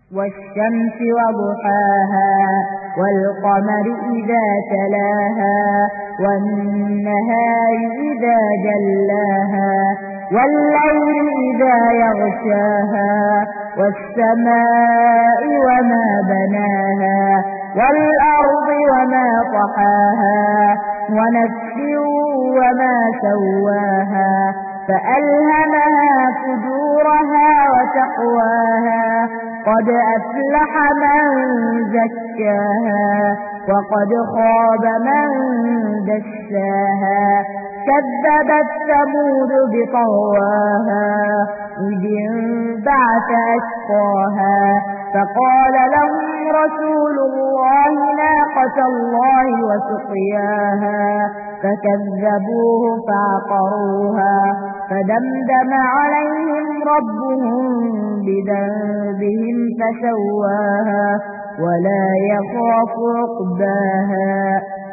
والشمس وضحاها والقمر إذا تلاها والنهار إذا جلاها والليل إذا يغشاها والسماء وما بناها والأرض وما طحاها ونفس وما سواها فألهمها فجورها وتقواها قد أفلح من زكاها وقد خاب من دساها كذبت ثمود بطغواها إذ انبعث أشقاها فقال لهم رسول الله ناقة الله وسقياها فكذبوه فعقروها فدمدم عليهم ربهم بذنبهم فسواها ولا يخاف عقباها